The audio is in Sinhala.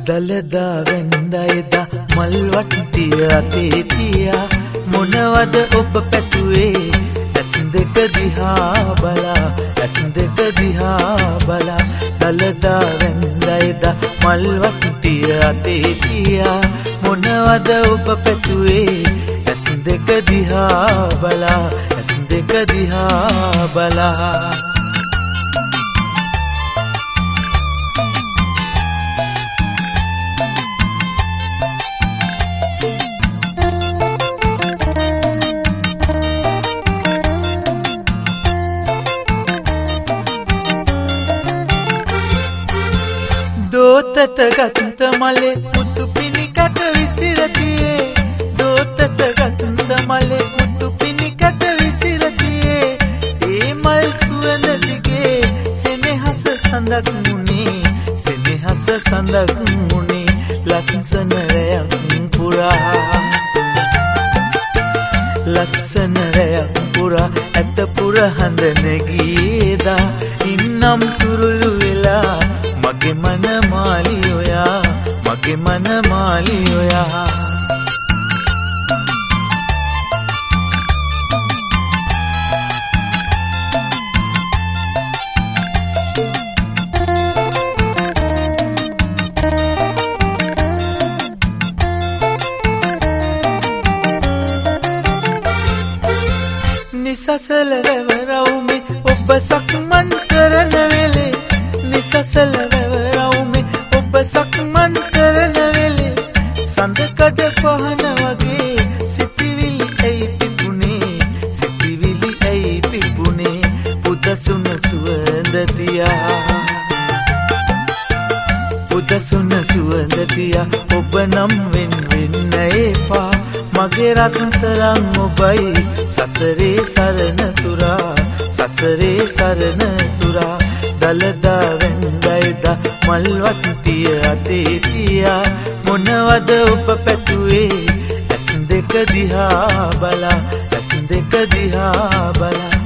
දලදා වෙන්දයිදා මල් වට්ටිය අතේ තියා මොනවද ඔබ පැතුවේ ඇස් දෙක දිහා බලා ඇස් දෙක දිහා බලා දලදා වෙන්දයිදා මල් වට්ටිය අතේ තියා මොනවද ඔබ පැතුවේ ඇස් දෙක දිහා බලා ඇස් දෙක දිහා බලා දෝතට ගත්ත මලේ මුතු පිනිකට විසිරතියේ දෝතට ගත්ත මලේ මුතු පිනිකට විසිරතියේ ඒ මල් සුවඳ දිගේ සෙනෙහස සඳක් මුනේ සෙනෙහස සඳක් මුනේ ලස්සන රැයක් පුරා ලස්සන රැයක් පුරා ඇත පුර හඳ නැගීදා ඉන්නම් තුරුළු වෙලා මගේ මන මාලියෝයා මගේ මන මාලියෝයා නිසසල රැවරවුමේ ඔබ සක්මන් කරන වෙලේ නිසසල රැවරවුමේ ඔබ සක්මන් කරන වෙලේ සඳකඩ පහන වගේ සිතිවිලි ඇයි පිපුනේ සිතිවිලි ඇයි පිපුනේ පුදසුන සුවඳ දියා පුදසුන සුවඳ දියා ඔබ නම් වෙන් වෙන්න එපා මගේ රත්තරන් ඔබයි සසරේ සරණ තුරා සසරේ සරණ තුරා දලදා වෙන්දයිදා මල් වට්ටිය අතේ තියා මොනවද ඔබ පැතුවේ ඇස් දෙක දිහා බලා ඇස් දෙක දිහා බලා